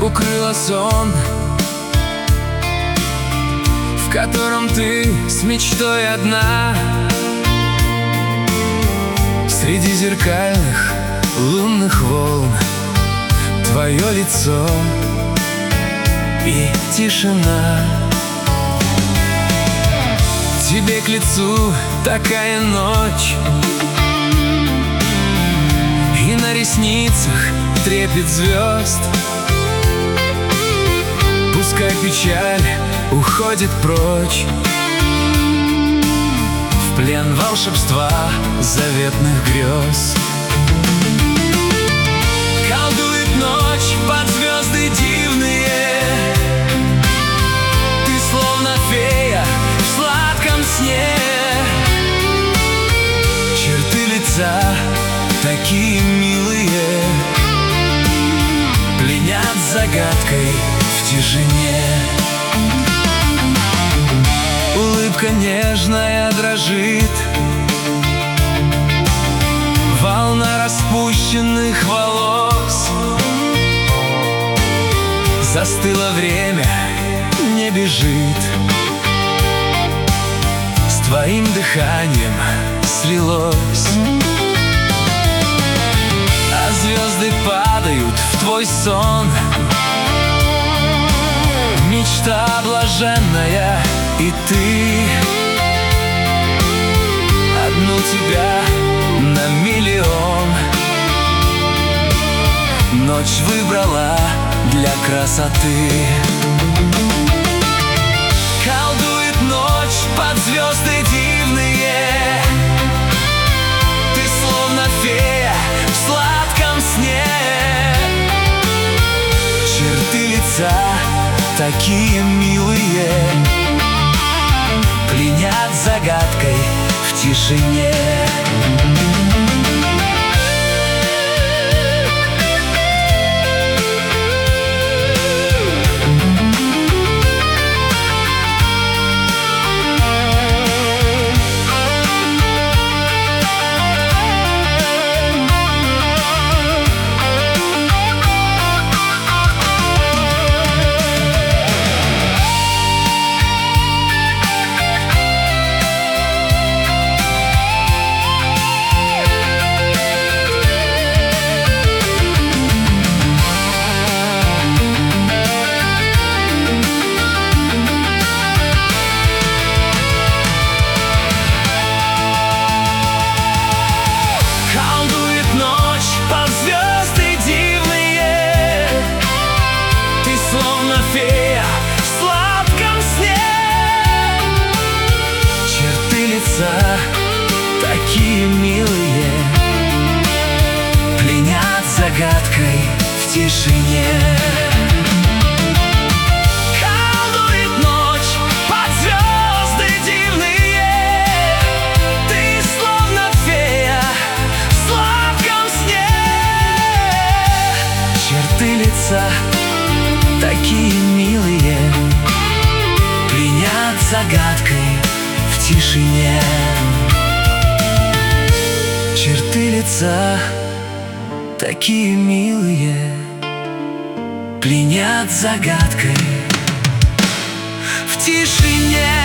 укрыла сон, в котором ты с мечтой одна. Среди зеркальных лунных волн твое лицо и тишина. Тебе к лицу такая ночь, и на ресницах трепет звезд. Пускай печаль уходит прочь в плен волшебства заветных грез. Колдует ночь под звезды дивные, ты словно фея в сладком сне. Черты лица такие милые пленят загадкой в тишине. Улыбка нежная дрожит, волна распущенных волос. Застыло время, не бежит, с твоим дыханием слилось. А звезды падают в твой сон, мечта блаженная, и ты одну тебя на миллион. Ночь выбрала для красоты. Колдует ночь под звезды дивные, ты словно фея в сладком сне. Черты лица такие милые пленят загадкой в тишине. Такие милые пленят загадкой в тишине. Колдует ночь под звезды дивные, ты словно фея в сладком сне. Черты лица такие милые пленят загадкой в тишине. Черты лица такие милые пленят загадкой в тишине.